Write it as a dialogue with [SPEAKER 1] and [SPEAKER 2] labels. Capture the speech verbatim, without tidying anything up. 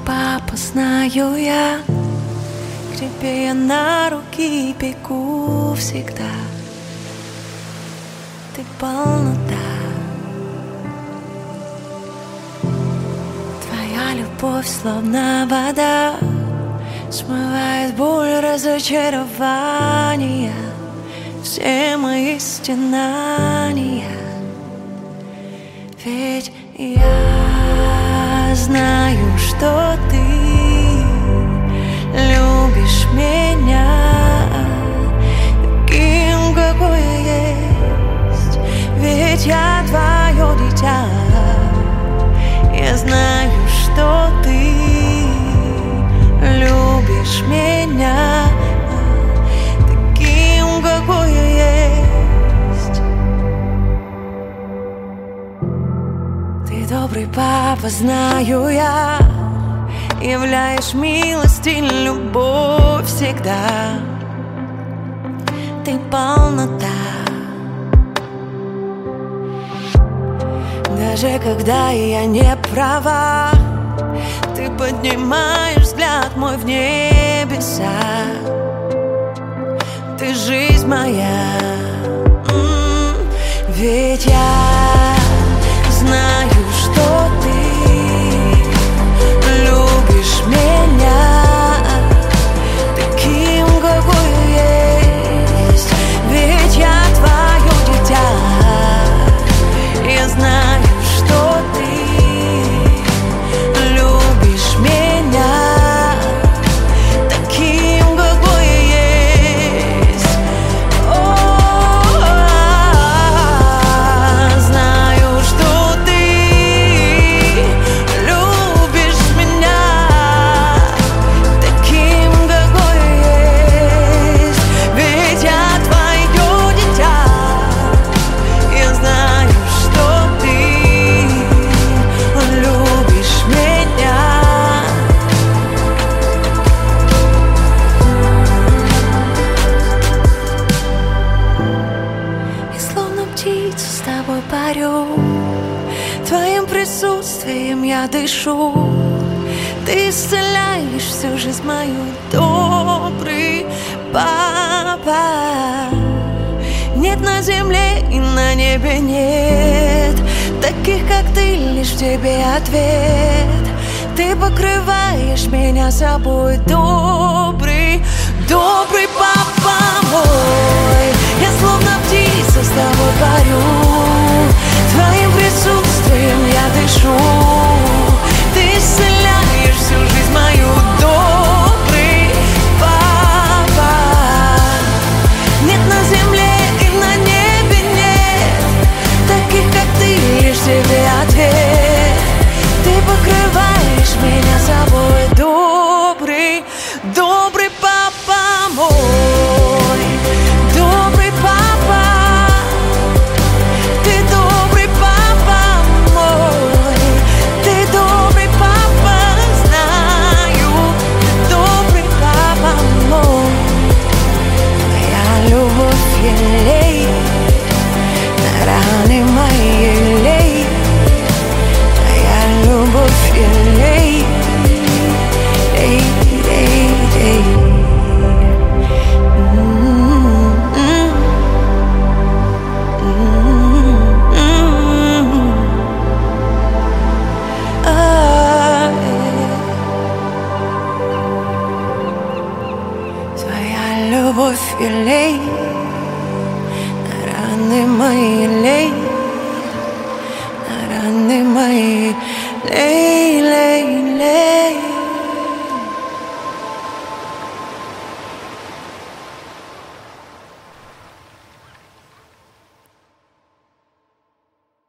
[SPEAKER 1] папа, знаю я. К тебе я на руки бегу всегда. Ты полнота. Твоя любовь словно вода, смывает боль, разочарования, все мои стенания. Ведь я знаю, что ты любишь меня таким, какой я есть. Ведь я твое дитя. Я знаю, что ты любишь меня таким, какой я есть. Ты добрый папа, знаю я, являешь милость и любовь всегда. Ты полнота. Даже когда я не права, ты поднимаешь взгляд мой в небеса. Ты жизнь моя. М-м, ведь я знаю, что ты любишь меня таким, какой я есть. Ведь я твое дитя. Я знаю, что ты любишь меня таким, какой я есть. О-о-о, знаю, что ты любишь меня таким, какой я есть. Ведь я твое дитя. Я знаю, что ты любишь меня. И словно птица с тобой парю, твоим присутствием я дышу. Ты исцеляешь всю жизнь мою, добрый папа. Нет на земле и на небе нет таких, как ты, лишь в тебе ответ. Ты покрываешь меня собой, добрый, добрый папа мой. Я словно птица с тобой парю, твоим присутствием я дышу. Ты исцеляешь всю жизнь мою, добрый папа. Нет на земле и на небе нет таких, как ты, лишь в тебе ответ. Ты покрываешь меня собой, добрый, добрый папа мой. Добрый папа, ты добрый папа мой. Ты добрый папа, знаю, добрый папа мой. Моя любовь елей на раны мои лей. Моя любовь елей, эй, эй, эй. М-м-м. М-м-м. А-э. Твоя любовь елей на раны мои лей. На раны мои лей, лей, лей.